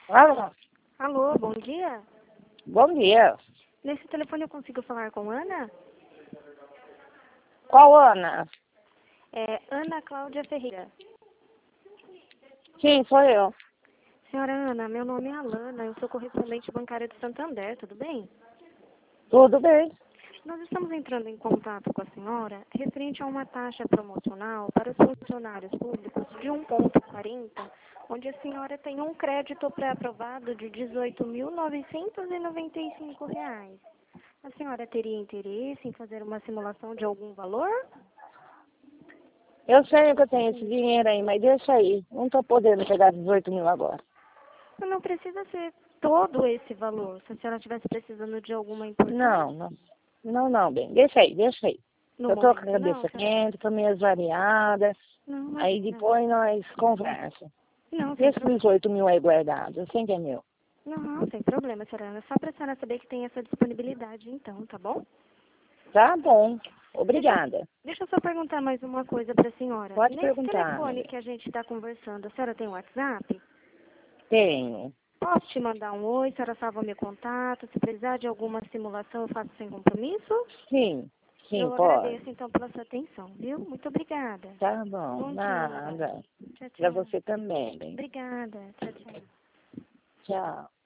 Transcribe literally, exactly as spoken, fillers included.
Alô, Alô, bom dia. bom dia. Nesse telefone eu consigo falar com Ana? Qual Ana? É Ana Cláudia Ferreira. Sim, sou eu. Senhora Ana, meu nome é Alana, eu sou correspondente bancária do Santander, tudo bem? Tudo bem? Nós estamos entrando em contato com a senhora referente a uma taxa promocional para os funcionários públicos de um vírgula quarenta, onde a senhora tem um crédito pré-aprovado de dezoito mil novecentos e noventa e cinco reais. A senhora teria interesse em fazer uma simulação de algum valor? Eu sei que eu tenho esse dinheiro aí, mas deixa aí. Não estou podendo pegar dezoito mil agora. Não precisa ser todo esse valor. Se a senhora estivesse precisando de alguma importância. Não, não. Não, não, bem. Deixa aí, deixa aí. No Eu tô com a momento, não, cabeça senhora. quente, tô meio variadas. Não, Aí imagina. depois nós conversa. Não, E sem esses problema. dezoito mil aí guardados, eu sei que é meu. Não, sem problema, senhora Ana. Só para a senhora saber que tem essa disponibilidade, então, tá bom? Tá bom. Deixa, Obrigada. deixa eu só perguntar mais uma coisa para a senhora. Pode Nesse perguntar, telefone amiga. que a gente está conversando, a senhora tem WhatsApp? Tenho. Posso te mandar um oi, a senhora salva meu contato. Se precisar de alguma simulação, eu faço sem compromisso. Sim, sim, Eu pode. agradeço, então, pela sua atenção, viu? Muito obrigada. Tá bom, Bom dia. nada. Tchau, Pra tchau. você também, bem. Obrigada. Tchau, tchau. Tchau.